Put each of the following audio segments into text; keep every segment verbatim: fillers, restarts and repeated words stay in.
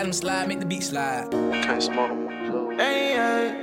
them slide, make the beat slide. Can't smoke no more. Hey, hey.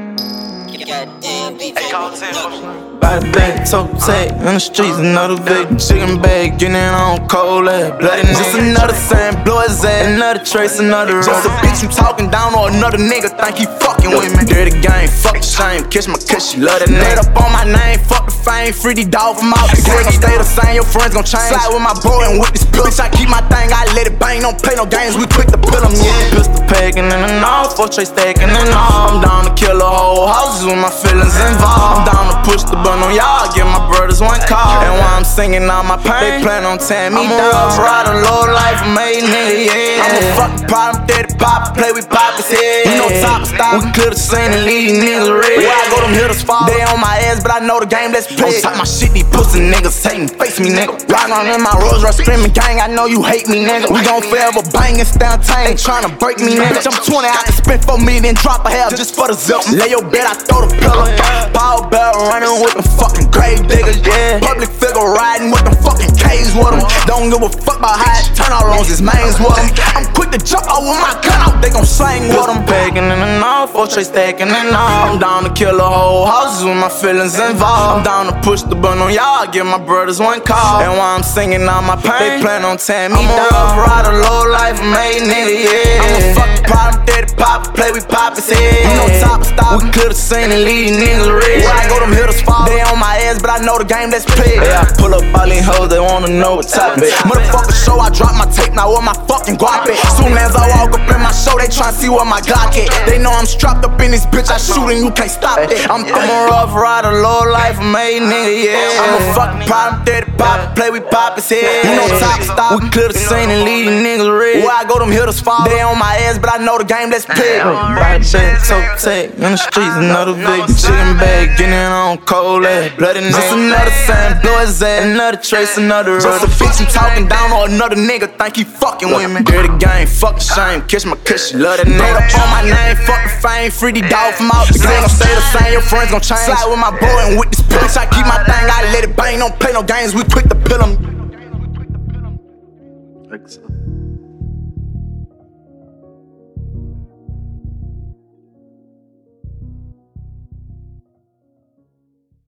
Goddamn, Hey, call ten bucks. Body bag, toe tag, in the streets, another big chicken bag, getting it on cold ass, bloody nigga. Just another sign, blow his ass, another trace, another just a bitch you talking down or another nigga think he fucking with me. Dirty game, fuck the shame, kiss my kiss, she love that nigga. Up on my name, fuck the fame, free the dog from out the game. Stay the same, your friends gon' change. Slide with my bro and with this pill. Bitch, I keep my thing, I let it bang, don't play no games, we quick to pill 'em, yeah. Pistol packing in the north, four tray stacking in the north. I'm down to kill a whole houses with my feelings involved. I'm down to push the button on y'all, give my brothers one call. And while I'm singing all my pain, they plan on tearing me down. I'm a rough rider, low life, made nigga, yeah. I'm a fucking problem, daddy pop, play with Papa's head. You know top style, we clear the scene and leave these niggas red. Where I go, them hitters fall. They on my ass, but I know the game, let's play. On top my shit, these pussy niggas hating, face me, nigga. Riding on in my Rolls Royce, screaming gang, I know you hate me, nigga. We gon' forever bang and stand tang, ain't tryna break me, nigga. I'm twenty, I can spend four million, then drop a half just for the zip. Lay your bed, I throw the pillow. Power barrel running with them fucking grave diggers, yeah. Public figure riding with them fucking K's with them. Don't give a fuck about how it turn out on his mains with them. I'm quick to jump out with my gun out, they gon' slang with them. Packing in the north, four tray stacking in the north. I'm down to kill a whole houses with my feelings involved. I'm down to push the button on y'all, give my brothers one call. And while I'm singing all my pain, they plan on tearing me down. I'm a rough rider, low life, made nigga, yeah. I'm a fucking problem, daddy pop, play with Papa's head. You know top style, we clear the scene and leave these niggas red. Where I go, them hitters fall. They on my ass, but I know the game, let's play. Yeah, I pull up all these hoes, they wanna know what top it. Motherfucker show, I drop my tape, now where my fucking guap at. Soon as I walk up in my show, they tryna see where my Glock at. They know I'm strapped up in this bitch, I shoot and you can't stop it. I'm, I'm a rough rider, low life, made nigga, yeah. I'm a fucking problem, daddy pop, play with Papa's head. You know top style, we clear the scene and leave these niggas red. Where I go, them hitters fall. They on my ass, but I know the game, let's play. Body bag, toe tag, in the streets, another big chicken bag, getting it on cold ass, bloody nigga. Just another sign, blow his ass, another trace, another just a bitch you talking down or another nigga think he fucking with me. Dirty game, fuck the shame, kiss my kiss, she love that nigga. Up on my name, fuck the fame, free the dog from out the game. Don't stay the same, your friends gon' change. Slide with my bro and with this bitch, I keep my thing, I let it bang, don't play no games, we quick to pill 'em.